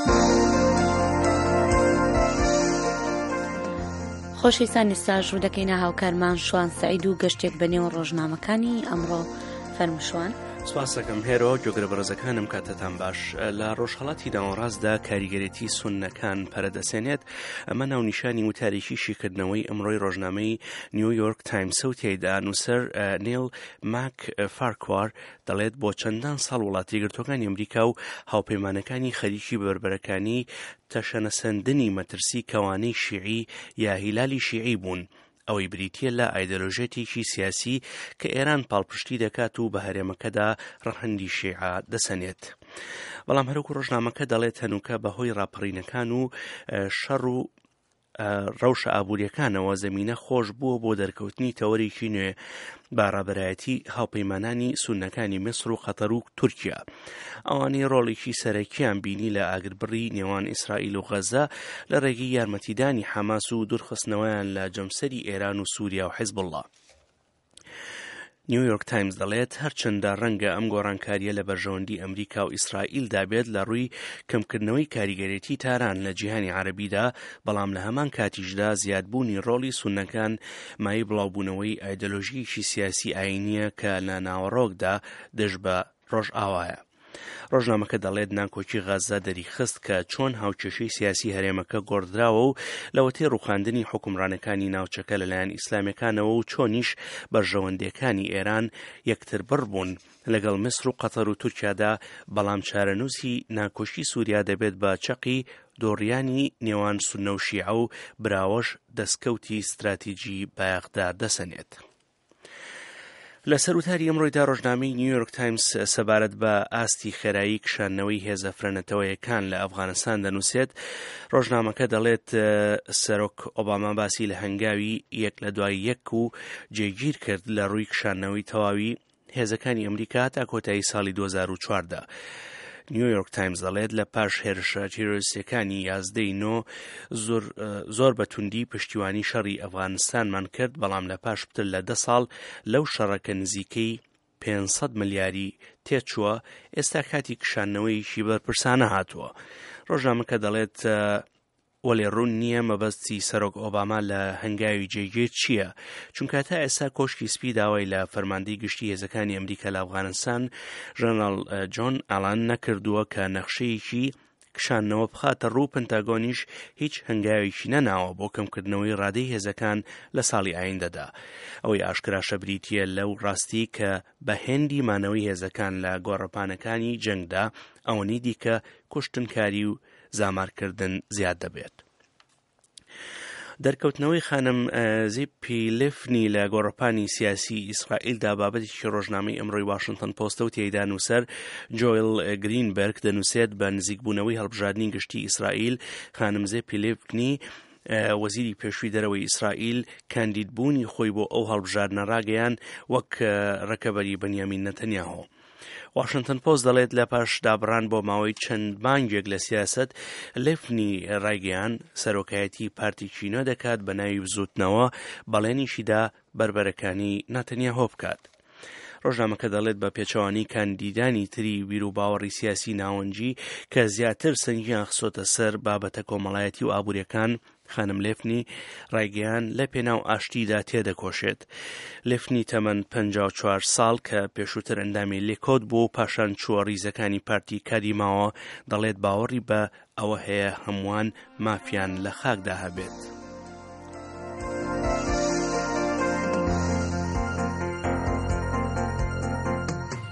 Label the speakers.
Speaker 1: خۆشەویستانی ساژ ڕوو دەکەینە هاوکارمان شوان سەعید و گەشتێک بەنێو ڕۆژنامەکانی ئەمڕۆ فەرموشوان.
Speaker 2: سپاس دەکەم هێرۆ گوێگرە بەڕێزەکانم کاتتان باش. لە ڕۆژهەڵاتی ناوەڕاستدا کاریگەرێتی سوننەکان پەرەدەسێنێت. ئەمە ناونیشانی وتارێکی شیکردنەوەی ئەمڕۆی ڕۆژنامەی نیویۆرک تایمسە و تێیدا نووسەر نیل ماک فارکوار دەڵێت بۆ چەندان ساڵ وڵاتی یەکگرتووەکانی ئەمریکا و هاوپەیمانەکانی خەریکی بەربەرەکانی تەشەنەسەندنی مەترسی کەوانەی شیعی یا هیلالی شیعی بوون. ئەوەی بریتیە لە ئایدۆلۆژیەتێکی سیاسی کە ئێران پاڵپشتی دەکات و بە هەرێمەکەدا ڕەهەندی شیعە دەسەنێت. بەڵام هەروەکو ڕۆژنامەکە دەڵێت هەنووکە بەهۆی ڕاپەڕینەکان و شەڕ و ڕەوشە ئابوووریەکانەوە زەمینە خۆش بووە بۆ دەرکەوتنی تەوەرێکی نوێ با ڕابەرایەتی هاوپەیمانانی سوننەکانی میسر و قەتەر و تورکیا. ئەوانەی ڕۆڵێکی سەرەکیان بینی لە ئاگربڕی نێوان ئیسرائیل و غەزە لە ڕێگەی یارمەتیدانی حەماس و دوورخستنەوەیان لە جەمسەری ئێران و سووریا و حیزب الله. نیویۆرک تایمز دەڵێت هەرچەندە ڕەنگە ئەم گۆڕانکاریە لە بەرژەوەندی ئەمریکا و ئیسرائیل دابێت لە ڕووی کەمکردنەوەی کاریگەرێتی تاران لە جیهانی عەرەبیدا، بەڵام لە هەمان کاتیشدا زیادبوونی ڕۆڵی سوننەکان مای بڵاوبوونەوەی ئایدۆلۆژیەکی سیاسی ئاینیە کە لە ناوەڕۆکدا دژ بە ڕۆژ ئاوایە. ڕۆژنامەکە دەڵێت نانکۆکی غەزە دەریخست کە چۆن هاوکێشەی سیاسی هەرێمەکە گۆڕدراوە و لەوەتەی ڕووخاندنی حکومڕانەکانی ناوچەکە لەلایەن ئیسلامیەکانەوە و چۆنیش بەرژەوەندەکانی ئێران یەکتر بڕ بوون لەگەڵ میسر و قەتەر و تورکیادا، بەڵام چارەنووسی ناکۆشی سووریا دەبێت بە چەقی دۆڕیانی نێوان سوننە و شیعە و براوەش دەستکەوتی استراتیجی بایەخدا دەسەنێت. لە سەرۆتاری ئەمڕۆیدا ڕۆژنامەی نیویۆرک تایمز سەبارەت بە ئاستی خێرایی کشاندنەوەی هێزە فرەنەتەوەیەکان لە ئەفغانستان دەنووسێت. ڕۆژنامەکە دەڵێت سەرۆک ئۆباما باسی لە هەنگاوی یەک لە دوای یەک و جێگیر کرد لە ڕووی کشاندنەوەی تەواوی هێزەکانی ئەمریکا تا کۆتایی ساڵی 2004دا. نیویۆرک تایمز دەڵێت لە پاش هێرشە تیرۆریستیەکانی 11 زۆر بە توندی پشتیوانی شەڕی ئەفغانستانمان کرد، بەڵام لە پاش پتر لە 10 ساڵ لەو شەڕەکە نزیکەی 500 ملیاری تێچووە. ئێستا کاتی کشاندنەوەیشی بەرپرسانە هاتووە. ڕۆژنامەکە دەڵێت وەڵێ ڕوون نییە مەبەستی سەرۆک ئۆباما لە هەنگاوی جێگیر چییە، چونکە تا ئێستا کۆشکی سپی داوای لە فەرماندەی گشتی هێزەکانی ئەمریکا لە ئەفغانستان ژەنەڕاڵ جۆن ئالان نەکردووە کە نەخشەیەکی کشاندنەوە بخاتە ڕوو. پەنتاگۆنیش هیچ هەنگاوێکی نەناوە بۆ کەمکردنەوەی ڕادەی هێزەکان لە ساڵی ئایندەدا. ئەوەی ئاشکراشە بریتیە لەو ڕاستی کە بە هێندی مانەوەی هێزەکان لە گۆڕەپانەکانی جەنگدا ئەوەنی دیکە کوشتنکاری و زامارکردن زیاد دەبێت. دەرکەوتنەوەی خانم زیپی لیفنی لە گۆڕەپانی سیاسی ئیسرائیلدا بابەتێکی ڕۆژنامەی ئەمڕۆی واشنگتن پۆستە و تێیدا نووسەر جۆیل گرینبەرگ دەنووسێت بە نزیکبوونەوەی هەڵبژاردننی گشتی ئیسرائیل خانم زیپی لیفنی وەزیری پێشووی دەرەوەی ئیسرائیل کاندیدبوونی خۆی بۆ ئەو هەڵبژاردنە ڕاگەیان وەک ڕەکەبەری بەنیامین نەتەنیاهۆ. واشنگتن پۆست دەڵێت لە پاش دابڕان بۆ ماوەی چەند مانگێک لە سیاست، لیفنی ڕایگەیان سەرۆکایەتی پارتیی نوێ دەکات بە ناوی بزوتنەوە، بەڵێنیشیدا بربەرەکانی نەتەنیاهۆ بکات. ڕۆژنامەکە دەڵێت بە پێچەوانی کاندیدانی تری بیر و باوەڕی سیاسی ناوەنجی کە زیاتر سەنگیان خسۆتە سەر بابەتە کۆمەڵایەتی و ئابوووریەکان، خانم لیفنی ڕایگەیان لە پێناو ئاشتیدا تێدەکۆشێت. لیفنی تەمەن 54 ساڵ کە پێشووتر ئەندامی لێکۆت بوو و پاشان چووە ڕیزەکانی پارتی کاریماوە، دەڵێت باوەڕی بە ئەوە هەیە هەمووان مافیان لە خاکدا هەبێت.